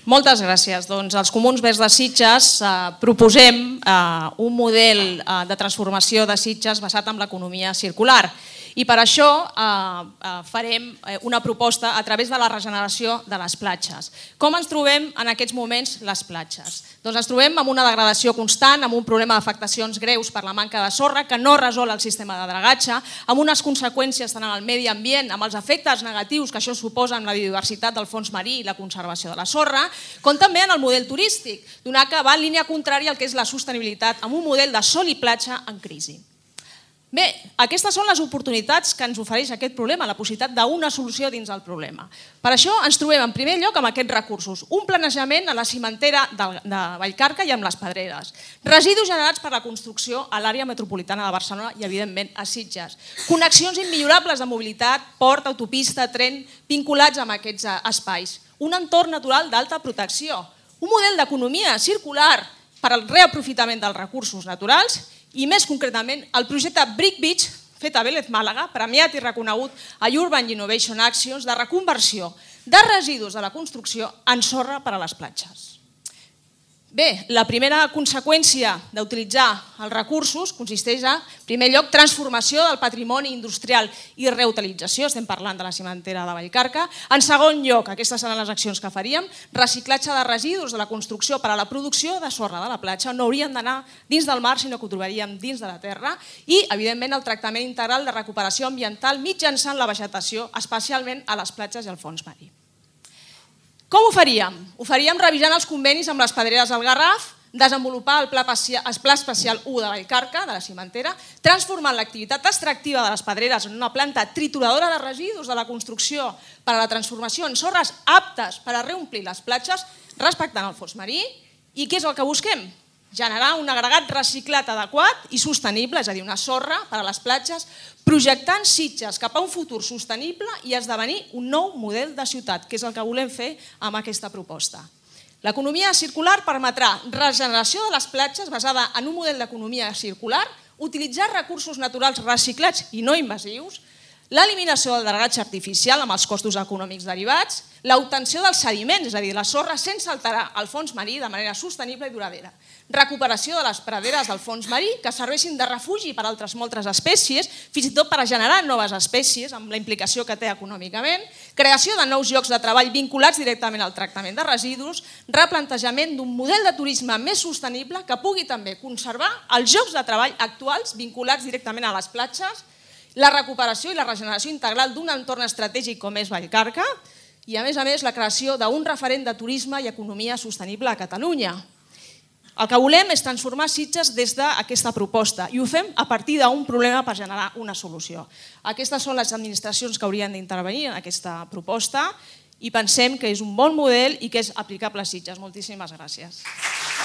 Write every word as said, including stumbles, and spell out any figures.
Moltes gràcies. Doncs els Comuns Verds de Sitges proposem un model de transformació de Sitges basat en l'economia circular. I per això farem una proposta a través de la regeneració de les platges. Com ens trobem en aquests moments les platges? Doncs ens trobem amb una degradació constant, amb un problema d'afectacions greus per la manca de sorra que no resol el sistema de dragatge, amb unes conseqüències tant en el medi ambient, amb els efectes negatius que això suposa en la biodiversitat del fons marí i la conservació de la sorra, com també en el model turístic, donat que va en línia contrària al que és la sostenibilitat amb un model de sol i platja en crisi. Bé, aquestes són les oportunitats que ens ofereix aquest problema, la possibilitat d'una solució dins del problema. Per això ens trobem en primer lloc amb aquests recursos. Un planejament a la cimentera de Vallcarca i amb les Pedreres. Residus generats per la construcció a l'àrea metropolitana de Barcelona i, evidentment, a Sitges. Connexions immillorables de mobilitat, port, autopista, tren, vinculats amb aquests espais. Un entorn natural d'alta protecció. Un model d'economia circular per al reaprofitament dels recursos naturals i, més concretament, el projecte Brick Beach, fet a Vélez Màlaga, premiat i reconegut a Urban Innovation Actions, de reconversió de residus de la construcció en sorra per a les platges. Bé, la primera conseqüència d'utilitzar els recursos consisteix a, en primer lloc, transformació del patrimoni industrial i reutilització, estem parlant de la cimentera de Vallcarca. En segon lloc, aquestes seran les accions que faríem, reciclatge de residus de la construcció per a la producció de sorra de la platja, no haurien d'anar dins del mar, sinó que ho trobaríem dins de la terra, i, evidentment, el tractament integral de recuperació ambiental mitjançant la vegetació, especialment a les platges i al fons marí. Com ho faríem? Ho faríem revisant els convenis amb les Pedreres del Garraf, desenvolupar el Pla Especial u de Vallcarca, de la cimentera, transformant l'activitat extractiva de les Pedreres en una planta trituradora de residus de la construcció per a la transformació en sorres aptes per a reomplir les platges, respectant el fons marí. I què és el que busquem? Generar un agregat reciclat adequat i sostenible, és a dir, una sorra per a les platges, projectant Sitges cap a un futur sostenible i esdevenir un nou model de ciutat, que és el que volem fer amb aquesta proposta. L'economia circular permetrà regeneració de les platges basada en un model d'economia circular, utilitzar recursos naturals reciclats i no invasius, l'eliminació del dragatge artificial amb els costos econòmics derivats, l'obtenció dels sediments, és a dir, la sorra sense alterar el fons marí de manera sostenible i duradora, recuperació de les praderes del fons marí que serveixin de refugi per a altres moltes espècies, fins i tot per a generar noves espècies amb la implicació que té econòmicament, creació de nous llocs de treball vinculats directament al tractament de residus, replantejament d'un model de turisme més sostenible que pugui també conservar els llocs de treball actuals vinculats directament a les platges, la recuperació i la regeneració integral d'un entorn estratègic com és Vallcarca i, a més a més, la creació d'un referent de turisme i economia sostenible a Catalunya. El que volem és transformar Sitges des d'aquesta proposta i ho fem a partir d'un problema per generar una solució. Aquestes són les administracions que haurien d'intervenir en aquesta proposta i pensem que és un bon model i que és aplicable a Sitges. Moltíssimes gràcies.